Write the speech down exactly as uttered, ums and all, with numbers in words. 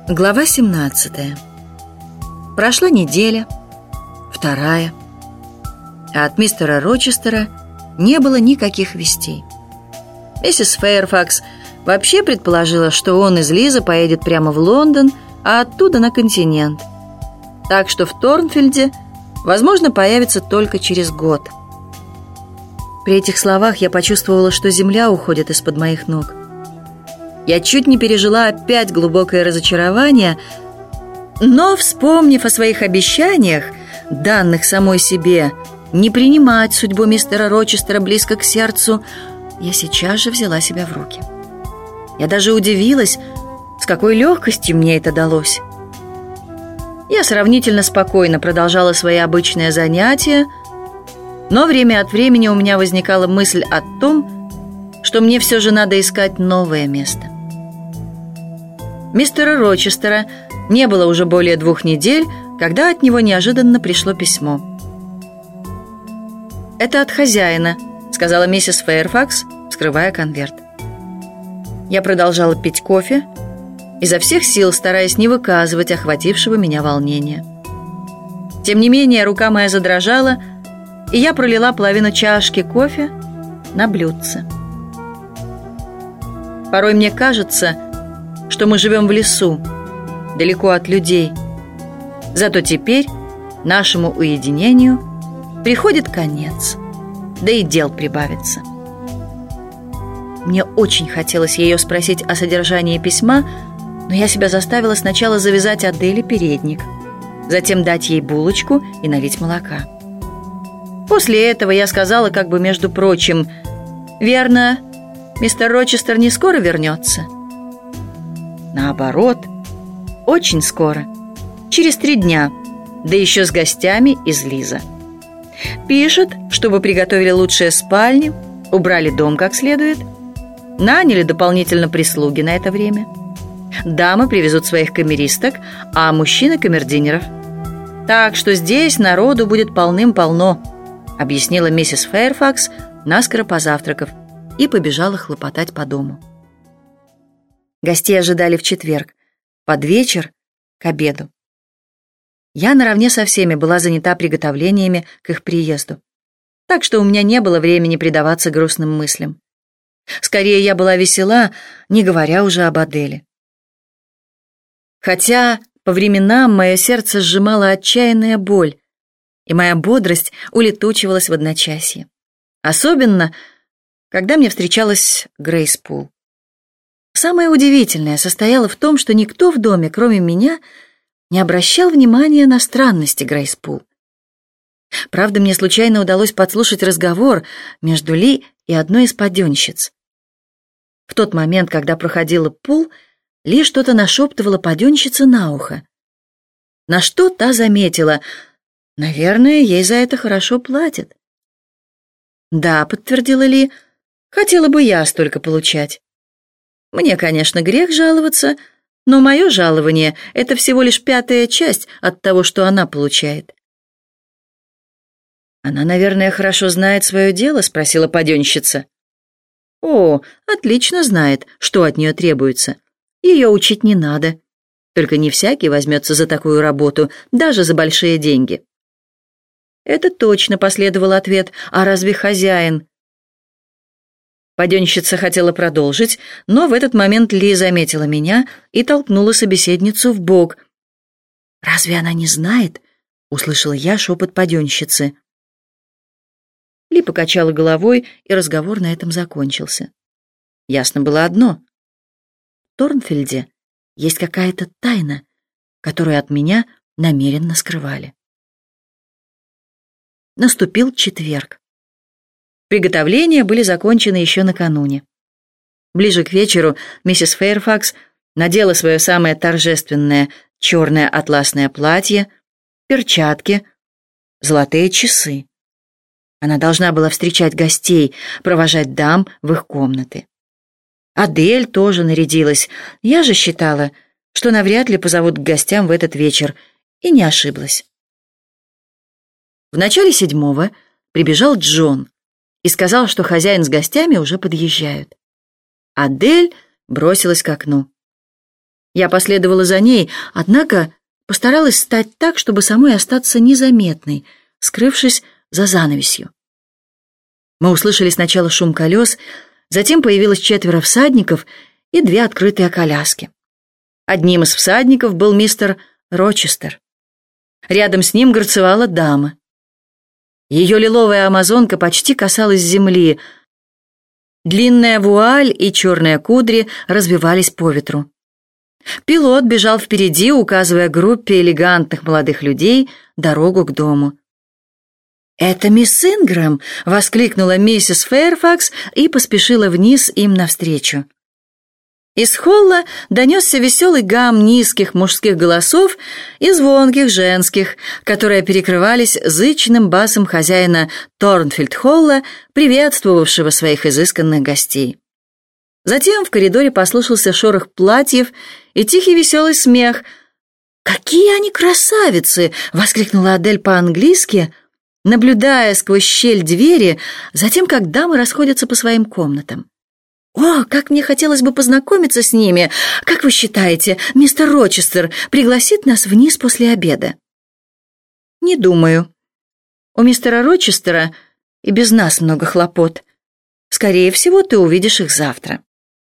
Глава семнадцатая. Прошла неделя, вторая, а от мистера Рочестера не было никаких вестей. Миссис Фэйрфакс вообще предположила, что он из Лиза поедет прямо в Лондон, а оттуда на континент. Так что в Торнфилде, возможно, появится только через год. При этих словах я почувствовала, что земля уходит из-под моих ног. Я чуть не пережила опять глубокое разочарование, но, вспомнив о своих обещаниях, данных самой себе, не принимать судьбу мистера Рочестера близко к сердцу, я сейчас же взяла себя в руки. Я даже удивилась, с какой легкостью мне это далось. Я сравнительно спокойно продолжала свои обычные занятия, но время от времени у меня возникала мысль о том, что мне все же надо искать новое место. Мистера Рочестера не было уже более двух недель, когда от него неожиданно пришло письмо. «Это от хозяина», — сказала миссис Фэйрфакс, вскрывая конверт. Я продолжала пить кофе, изо всех сил стараясь не выказывать охватившего меня волнения. Тем не менее, рука моя задрожала, и я пролила половину чашки кофе на блюдце. Порой мне кажется, что мы живем в лесу, далеко от людей. Зато теперь нашему уединению приходит конец, да и дел прибавится. Мне очень хотелось ее спросить о содержании письма, но я себя заставила сначала завязать Аделе передник, затем дать ей булочку и налить молока. После этого я сказала, как бы между прочим: «Верно, мистер Рочестер не скоро вернется?» Наоборот, очень скоро, через три дня, да еще с гостями из Лиза. Пишет, чтобы приготовили лучшие спальни, убрали дом как следует, наняли дополнительно прислуги на это время. Дамы привезут своих камеристок, а мужчины — камердинеров. Так что здесь народу будет полным-полно, объяснила миссис Фэйрфакс, наскоро позавтракав, и побежала хлопотать по дому. Гостей ожидали в четверг, под вечер, к обеду. Я наравне со всеми была занята приготовлениями к их приезду, так что у меня не было времени предаваться грустным мыслям. Скорее, я была весела, не говоря уже об Аделе. Хотя по временам мое сердце сжимала отчаянная боль, и моя бодрость улетучивалась в одночасье. Особенно, когда мне встречалась Грейс Пул. Самое удивительное состояло в том, что никто в доме, кроме меня, не обращал внимания на странности Грейс Пул. Правда, мне случайно удалось подслушать разговор между Ли и одной из паденщиц. В тот момент, когда проходила Пул, Ли что-то нашептывала паденщице на ухо. На что та заметила: «Наверное, ей за это хорошо платят». «Да», — подтвердила Ли, — «хотела бы я столько получать. Мне, конечно, грех жаловаться, но мое жалование — это всего лишь пятая часть от того, что она получает». «Она, наверное, хорошо знает свое дело?» — спросила паденщица. «О, отлично знает, что от нее требуется. Ее учить не надо. Только не всякий возьмется за такую работу, даже за большие деньги». «Это точно», — последовал ответ. «А разве хозяин?» Паденщица хотела продолжить, но в этот момент Ли заметила меня и толкнула собеседницу в бок. «Разве она не знает?» — услышала я шепот паденщицы. Ли покачала головой, и разговор на этом закончился. Ясно было одно: в Торнфилде есть какая-то тайна, которую от меня намеренно скрывали. Наступил четверг. Приготовления были закончены еще накануне. Ближе к вечеру миссис Фэйрфакс надела свое самое торжественное черное атласное платье, перчатки, золотые часы. Она должна была встречать гостей, провожать дам в их комнаты. Адель тоже нарядилась. Я же считала, что навряд ли позовут к гостям в этот вечер, и не ошиблась. В начале седьмого прибежал Джон и сказал, что хозяин с гостями уже подъезжают. Адель бросилась к окну. Я последовала за ней, однако постаралась стать так, чтобы самой остаться незаметной, скрывшись за занавесью. Мы услышали сначала шум колес, затем появилось четверо всадников и две открытые коляски. Одним из всадников был мистер Рочестер. Рядом с ним горцевала дама. Ее лиловая амазонка почти касалась земли. Длинная вуаль и черные кудри развивались по ветру. Пилот бежал впереди, указывая группе элегантных молодых людей дорогу к дому. «Это мисс Ингрэм!» — воскликнула миссис Фэйрфакс и поспешила вниз им навстречу. Из холла донесся веселый гам низких мужских голосов и звонких женских, которые перекрывались зычным басом хозяина Торнфилд-холла, приветствовавшего своих изысканных гостей. Затем в коридоре послышался шорох платьев и тихий веселый смех. «Какие они красавицы!» — воскликнула Адель по-английски, наблюдая сквозь щель двери за тем, как дамы расходятся по своим комнатам. «О, как мне хотелось бы познакомиться с ними! Как вы считаете, мистер Рочестер пригласит нас вниз после обеда?» «Не думаю. У мистера Рочестера и без нас много хлопот. Скорее всего, ты увидишь их завтра».